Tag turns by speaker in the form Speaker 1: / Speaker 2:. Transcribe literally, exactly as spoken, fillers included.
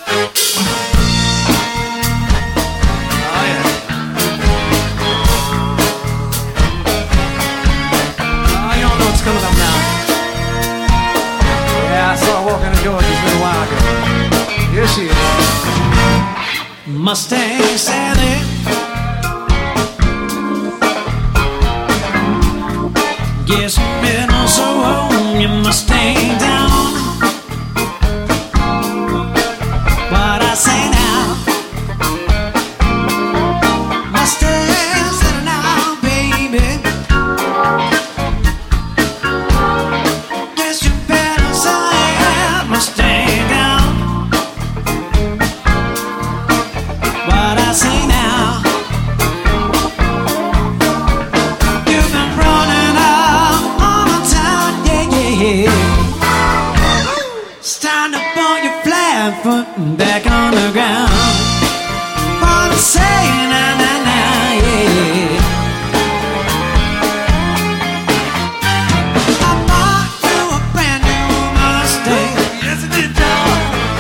Speaker 1: Mustang Sally, guess you've been so home, you Mustang down. What I say now, Mustang Sally now, baby. Guess you better say Mustang down. What I say now, you've been running out on the town, yeah, yeah, yeah. It's time to put your flat foot back on the ground.